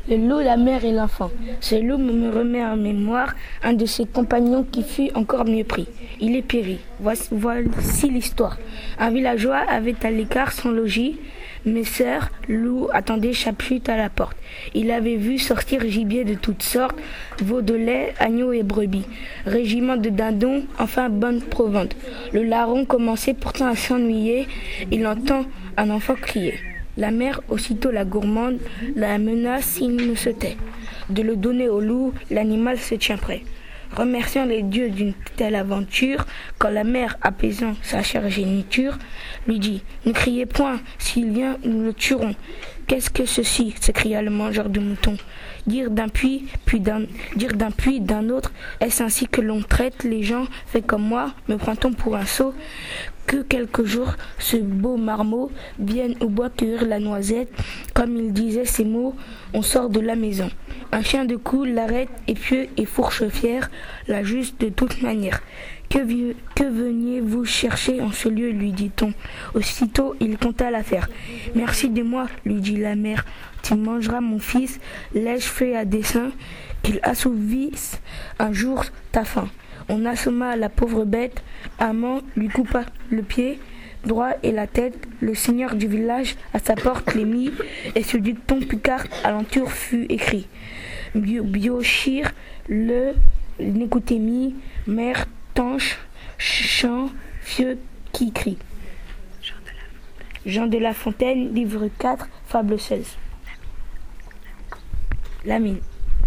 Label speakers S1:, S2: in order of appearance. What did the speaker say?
S1: Le loup, la mère et l'enfant. Ce loup me remet en mémoire un de ses compagnons qui fut encore mieux pris. Il est péri. Voici l'histoire. Un villageois avait à l'écart son logis. Mes sœurs, loup, attendaient chapeau à la porte. Il avait vu sortir gibier de toutes sortes, veaux de lait, agneaux et brebis, régiment de dindons, enfin bonne provende. Le larron commençait pourtant à s'ennuyer. Il entend un enfant crier. La mère, aussitôt la gourmande, la menace s'il ne se tait. De le donner au loup, l'animal se tient prêt. Remerciant les dieux d'une telle aventure, quand la mère, apaisant sa chère géniture, lui dit « Ne criez point, s'il vient, nous le tuerons. » « Qu'est-ce que ceci ?» s'écria le mangeur de moutons. Dire d'un puits, d'un autre, est-ce ainsi que l'on traite les gens? Fait comme moi, me prend-on pour un sot? Que quelques jours, ce beau marmot vienne au bois cueillir la noisette. Comme il disait ces mots, on sort de la maison. Un chien de cou l'arrête, épieux et fourche fier, la juste de toute manière. Que veniez-vous chercher en ce lieu, lui dit-on. Aussitôt, il compta l'affaire. Merci de moi, lui dit la mère. Tu mangeras, mon fils, l'ai-je fait à dessein, qu'il assouvisse un jour ta faim. On assomma la pauvre bête, Amant lui coupa le pied droit et la tête. Le seigneur du village à sa porte les mit, et ce dicton picard alentour fut écrit. Biochir le n'écoutez-mi, mère tanche, chant, fieux qui crie. Jean de La Fontaine, livre 4, fable 16. La mine.